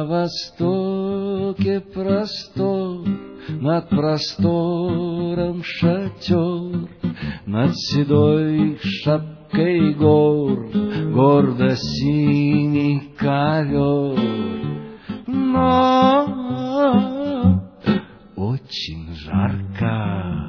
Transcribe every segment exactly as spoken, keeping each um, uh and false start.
На востоке простор, над простором шатер, над седой шапкой гор гордо синий ковер. Но очень жарко.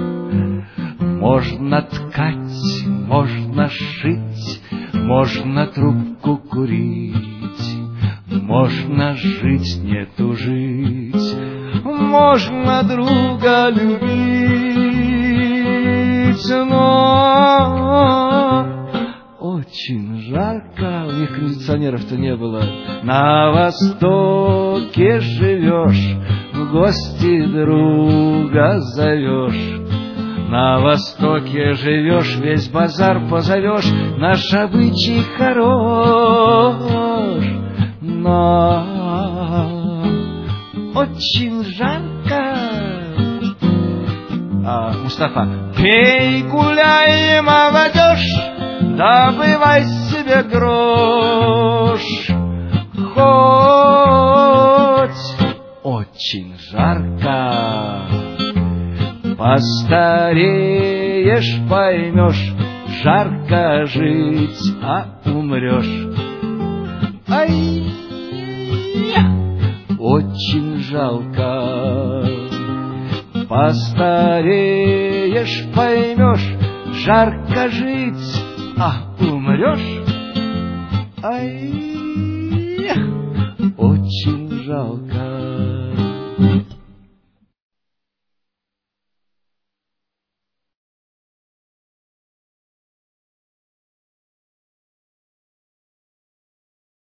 Можно ткать, можно шить, можно трубку курить, можно жить, не тужить, можно друга любить, но очень жарко. У них кондиционеров-то не было. На востоке живешь, в гости друга зовешь. На востоке живешь, весь базар позовешь, наш обычай хорош, но очень жарко. А, Мустафа: пей, гуляй, молодежь, добывай себе грош, хоть очень жарко. Постареешь, поймешь, жарко жить, а умрешь. Ай, очень жалко. Постареешь, поймешь, жарко жить, а умрешь. Ай, очень жалко.